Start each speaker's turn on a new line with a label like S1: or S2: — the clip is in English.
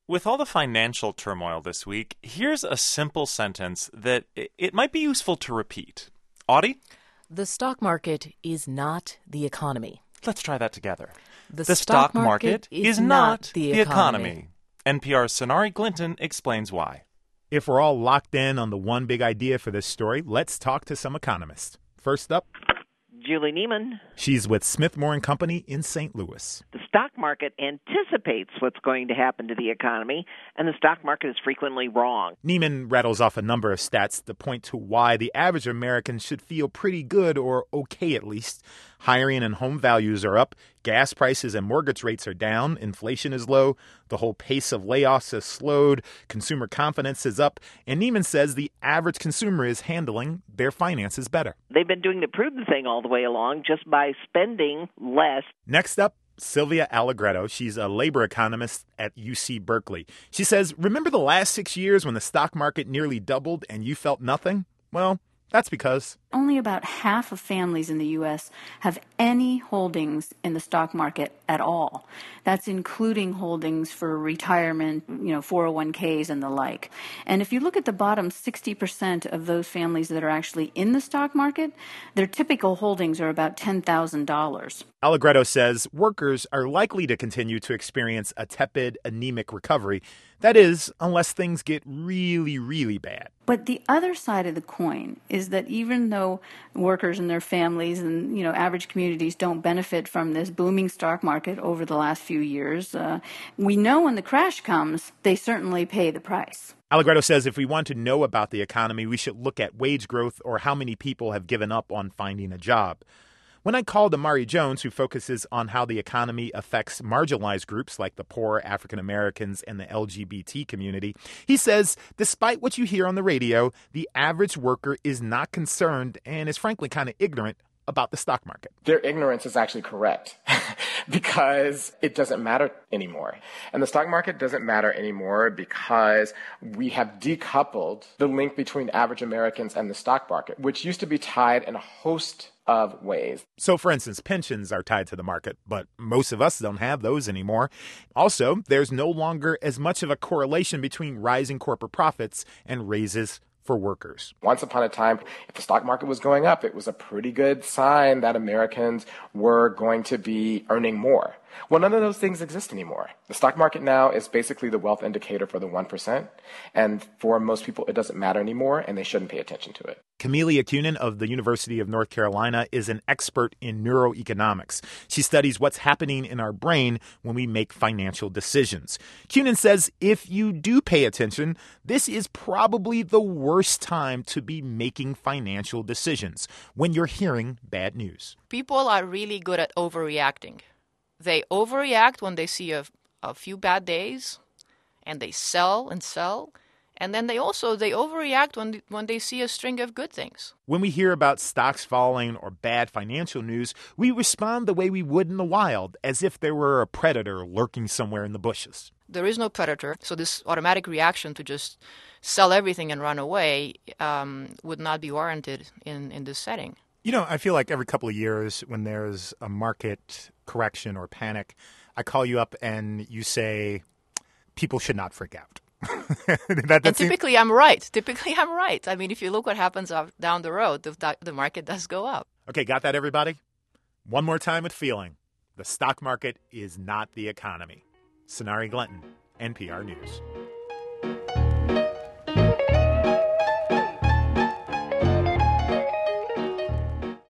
S1: With all the financial turmoil this week, here's a simple sentence that it might be useful to repeat. Audie?
S2: The stock market is not the economy.
S1: Let's try that together.
S2: The stock market is not the economy.
S1: NPR's Sonari Glinton explains why.
S3: If we're all locked in on the one big idea for this story, let's talk to some economists. First up,
S4: Julie Neiman.
S3: she's with Smith Moore & Company in St. Louis.
S4: The stock market anticipates what's going to happen to the economy, and the stock market is frequently wrong.
S3: Neiman rattles off a number of stats that point to why the average American should feel pretty good, or okay at least. Hiring and home values are up, gas prices and mortgage rates are down, inflation is low, the whole pace of layoffs has slowed, consumer confidence is up, and Neiman says the average consumer is handling their finances better.
S4: They've been doing the prudent thing all the way along just by spending less.
S3: Next up, Sylvia Allegretto. She's a labor economist at UC Berkeley. She says, remember the last 6 years when the stock market nearly doubled and you felt nothing? Well, that's because
S5: only about half of families in the U.S. have any holdings in the stock market at all. That's including holdings for retirement, 401ks and the like. And if you look at the bottom 60% of those families that are actually in the stock market, their typical holdings are about $10,000.
S3: Allegretto says workers are likely to continue to experience a tepid, anemic recovery. That is, unless things get really, really bad.
S5: But the other side of the coin is that even though workers and their families and, average communities don't benefit from this booming stock market over the last few years, we know when the crash comes, they certainly pay the price.
S3: Allegretto says if we want to know about the economy, we should look at wage growth or how many people have given up on finding a job. When I called Amari Jones, who focuses on how the economy affects marginalized groups like the poor, African Americans, and the LGBT community, he says, despite what you hear on the radio, the average worker is not concerned and is frankly kind of ignorant about the stock market.
S6: Their ignorance is actually correct because it doesn't matter anymore. And the stock market doesn't matter anymore because we have decoupled the link between average Americans and the stock market, which used to be tied in a host of ways.
S3: So, for instance, pensions are tied to the market, but most of us don't have those anymore. Also, there's no longer as much of a correlation between rising corporate profits and raises for workers.
S6: Once upon a time, if the stock market was going up, it was a pretty good sign that Americans were going to be earning more. Well, none of those things exist anymore. The stock market now is basically the wealth indicator for the 1%. And for most people, it doesn't matter anymore, and they shouldn't pay attention to it.
S3: Camelia Cunin of the University of North Carolina is an expert in neuroeconomics. She studies what's happening in our brain when we make financial decisions. Cunin says if you do pay attention, this is probably the worst time to be making financial decisions, when you're hearing bad news.
S7: People are really good at overreacting. They overreact when they see a few bad days, and they sell and sell. And then they overreact when they see a string of good things.
S3: When we hear about stocks falling or bad financial news, we respond the way we would in the wild, as if there were a predator lurking somewhere in the bushes.
S7: There is no predator, so this automatic reaction to just sell everything and run away would not be warranted in this setting.
S3: I feel like every couple of years when there's a market correction or panic, I call you up and you say, people should not freak out.
S7: And typically I'm right. I mean, if you look what happens down the road, the market does go up.
S3: Okay, got that, everybody? One more time with feeling. The stock market is not the economy. Sonari Glinton, NPR News.